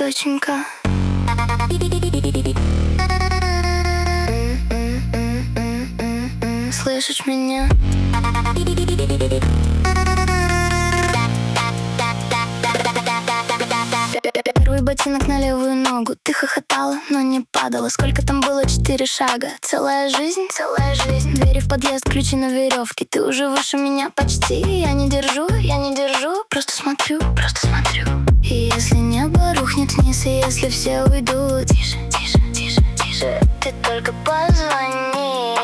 доченька. Слышишь меня? Первый ботинок на левую ногу. Ты хохотала, но не падала. Сколько там было? 4 шага. Целая жизнь, целая жизнь. Двери в подъезд, ключи на веревке. Ты уже выше меня почти. Я не держу, просто смотрю, просто смотрю. И если небо рухнет вниз, и если все уйдут, тише, тише, тише, тише, ты только позвони.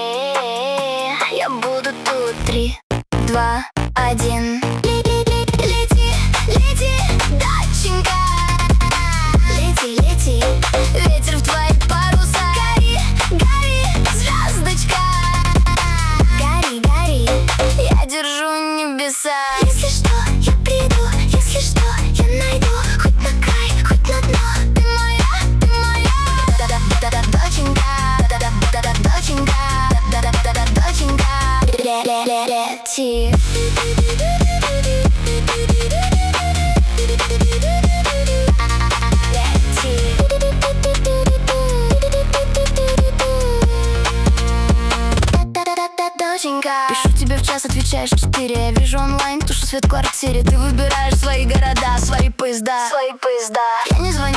Я буду тут. 3, 2, 1. Лети, лети, доченька. Лети, лети, ветер в твои паруса. Гори, гори, звездочка. Гори, гори, я держу небеса. Если что, я приду, если что, я найду. Хоть на край, хоть на дно. Ты моя, ты моя. Да-да-да-да, доченька. Да-да-да-да, доченька. Да-да-да-да, доченька. Лети. Пишу тебе в час, отвечаешь в 4. Я вижу онлайн, тушу свет в квартире. Ты выбираешь свои города, свои поезда, свои поезда. Я не звоню